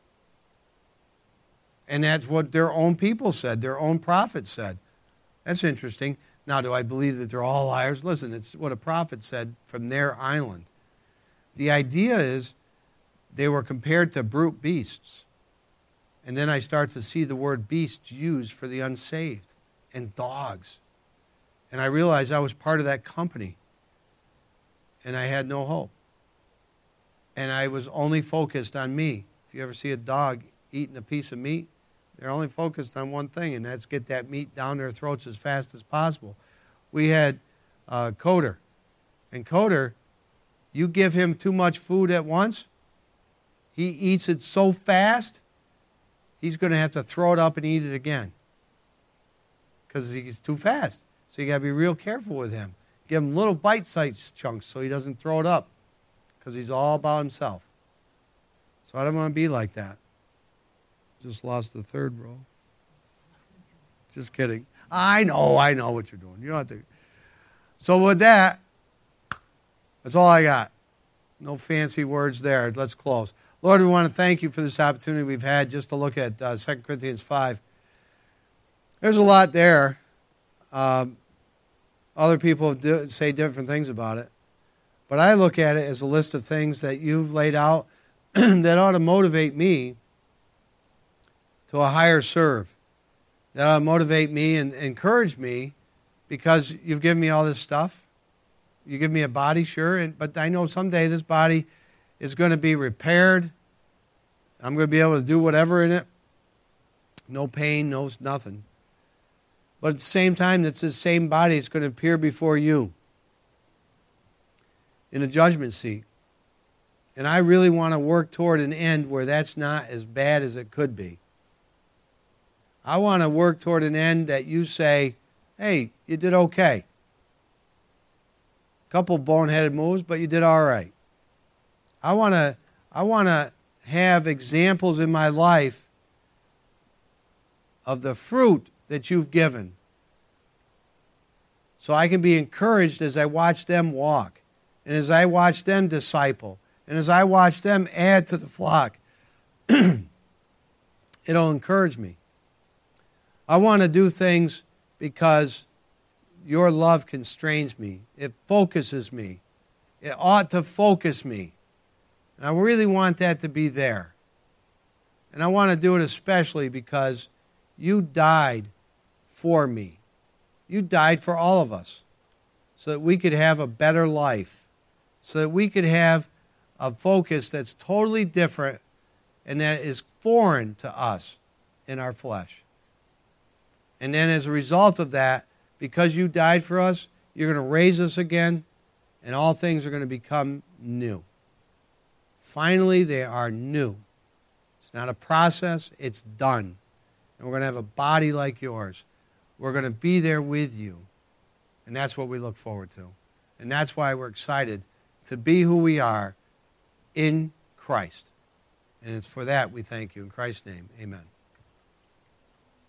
And that's what their own people said, their own prophets said. That's interesting. Now, do I believe that they're all liars? Listen, it's what a prophet said from their island. The idea is they were compared to brute beasts. And then I start to see the word beasts used for the unsaved and dogs. And I realized I was part of that company. And I had no hope. And I was only focused on me. If you ever see a dog eating a piece of meat, they're only focused on one thing, and that's get that meat down their throats as fast as possible. We had Coder. And Coder, you give him too much food at once, he eats it so fast, he's going to have to throw it up and eat it again because he's too fast. So you got to be real careful with him. Give him little bite-sized chunks so he doesn't throw it up because he's all about himself. So I don't want to be like that. Just lost the third row. Just kidding. I know what you're doing. You don't have to. So with that, that's all I got. No fancy words there. Let's close. Lord, we want to thank you for this opportunity we've had just to look at 2 Corinthians 5. There's a lot there. Other people say different things about it. But I look at it as a list of things that you've laid out that ought to motivate me to a higher serve. That ought to motivate me and encourage me because you've given me all this stuff. You give me a body, sure, but I know someday this body is going to be repaired. I'm going to be able to do whatever in it. No pain, no nothing. But at the same time, it's the same body. It's going to appear before you in a judgment seat. And I really want to work toward an end where that's not as bad as it could be. I want to work toward an end that you say, hey, you did okay. Couple boneheaded moves, but you did all right. I want to have examples in my life of the fruit that you've given. So I can be encouraged as I watch them walk, and as I watch them disciple, and as I watch them add to the flock. It'll encourage me. I want to do things because your love constrains me. It focuses me. It ought to focus me. And I really want that to be there. And I want to do it especially because you died for me. You died for all of us so that we could have a better life, so that we could have a focus that's totally different and that is foreign to us in our flesh. And then as a result of that, because you died for us, you're going to raise us again, and all things are going to become new. Finally, they are new. It's not a process, it's done. And we're going to have a body like yours. We're going to be there with you. And that's what we look forward to. And that's why we're excited to be who we are in Christ. And it's for that we thank you. In Christ's name, amen.